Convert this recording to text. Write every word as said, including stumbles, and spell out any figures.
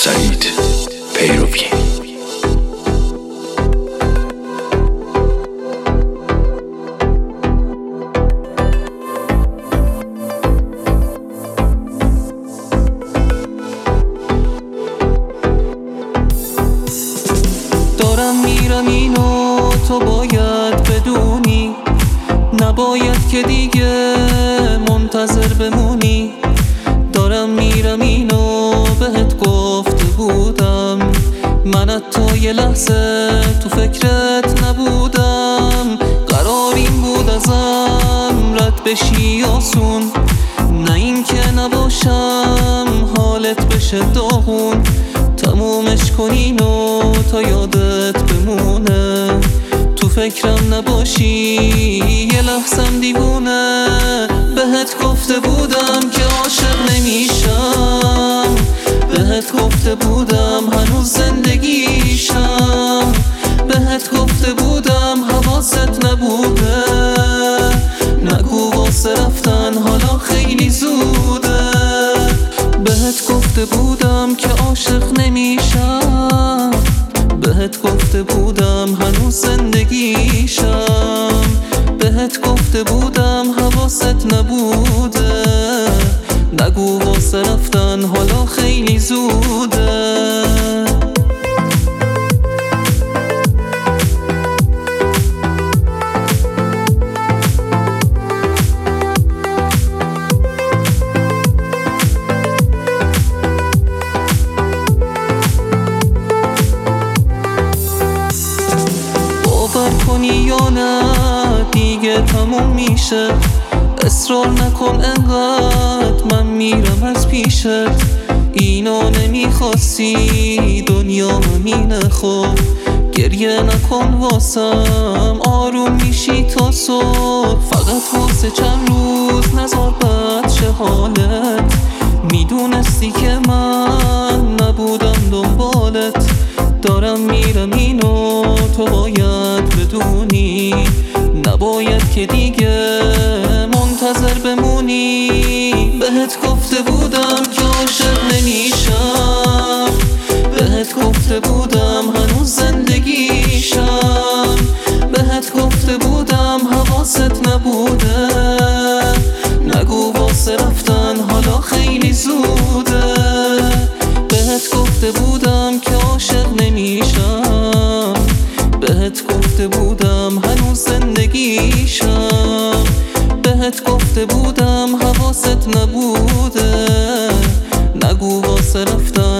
سعید پیروی. دارم میرم اینو تو باید بدونی، نباید که دیگه منتظر بمونی. دارم میرم اینو بهت گفته بودم، من حتی یه لحظه تو فکرت نبودم. قرار این بود ازم رد بشی آسون، نه این که نباشم حالت بشه داغون. تمومش کنین و تا یادت بمونه، تو فکرم نباشی یه لحظم دیوونه. بهت گفته بودم که عاشق نمیشم، بهت گفته بودم هنوز زندگیشم، بهت گفته بودم حواست نبوده. نگو واسه رفتن حالا خیلی زوده. بهت گفته بودم که عاشق نمیشم، بهت گفته بودم هنوز زندگیشم، بهت گفته بودم حواست نبوده. نگو واسه رفتن حالا خیلی زوده. باور کنی یا نه دیگه تموم میشه، اصرار نکن انقدر من میرم از پیشت. اینو نمیخواستی دنیا همینه، خب گریه نکن واسم، آروم میشی تا صبح. فقط واسه چند روز نزار بد شه حالت، میدونستی که من نبودم دنبالت. دارم میرم اینو تو باید بدونی، نباید که دیگه منتظر بمونی. بهت گفته بودم که عاشق نمیشم، بهت گفته بودم هنوز زندگیشم، بهت گفته بودم حواست نبوده. نگو واسه رفتن حالا خیلی زوده. بهت گفته بودم که عاشق نمیشم، بهت گفته بودم هنوز زندگیشم، بهت گفته بودم حواست نبوده. نگو واسه رفتن